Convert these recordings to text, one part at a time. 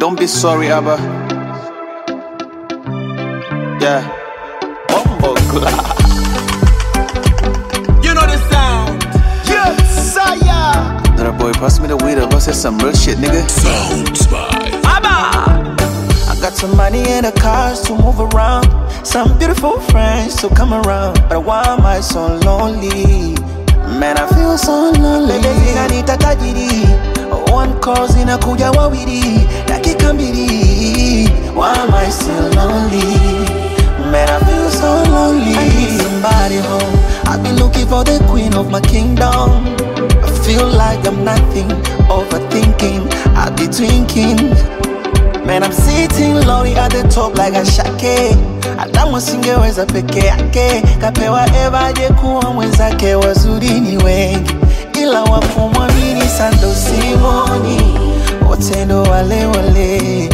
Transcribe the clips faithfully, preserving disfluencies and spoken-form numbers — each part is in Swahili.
Don't be sorry, Abba. Yeah. Bumbo glass. You know the sound. Yeah, Saya. Little boy, pass me the weed. I've said some real shit, nigga. Sounds by Abba. I got some money and the cars to move around, some beautiful friends to come around. But why am I so lonely? Man, I feel so lonely. Baby, zinanita tajiri. One calls inakuja wawili. Dakika mbili. Why am I still lonely? Man, I feel so lonely. I need somebody home. I've been looking for the queen of my kingdom. I feel like I'm nothing, overthinking. I be drinking. Man, I'm sitting lonely at the top like a shake. Adamu singeweza peke yake, kapewa Eva aje kuwa mwenzake. Wazuri ni wengi ila wakumwamini sando Simoni, wote ndo wale wale.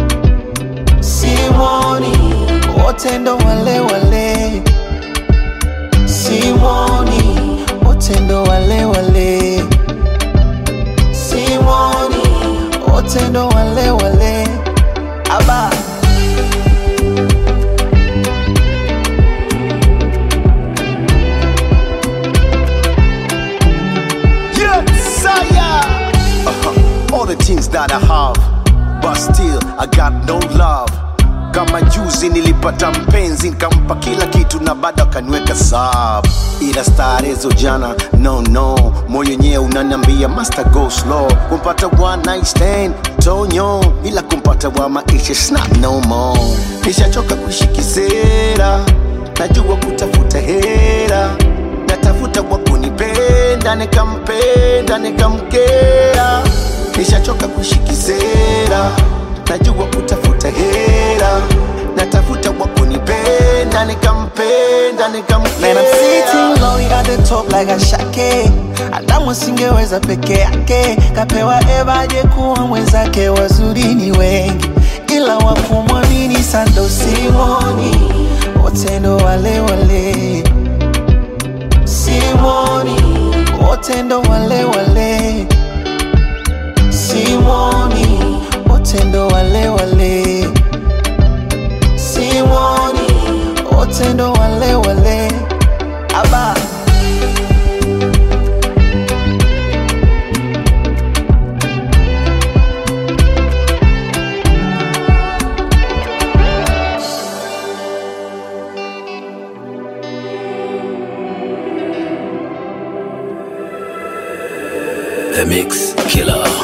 Simoni, wote ndo wale wale. Simoni, wote ndo wale wale. Simoni, wote ndo wale wale. Abba. Yeah, Saya. Uh-huh. All the things that I have, but still I got no love. Kama juzi nilipata mpenzi, nikampa kila kitu na bado akaniweka sub. Ila starezo jana, no no, moyo yenyewe unaniambia master go slow. Kumpata one night stand, tonyo, ila kumpata wa maisha it's not no more. Nishachoka kushikizera, najua kutafuta hera. Natafuta wa kunipenda, nikampenda, nikamkea. Nishachoka kushikizera, najua kutafuta hera. Natafuta wa kunipenda, nikampenda, nikamkea. Man, I'm sitting lonely at the top like a shake. Adamu singeweza peke yake, kapewa Eva aje kuwa mwenzake. Wazuri ni wengi ila wakumwamini sando Simoni, wote ndo wale wale. Simoni, wote ndo wale wale. Simoni, wote ndo wale wale. Simoni, wote ndo wale wale. Abba. The Mix Killer.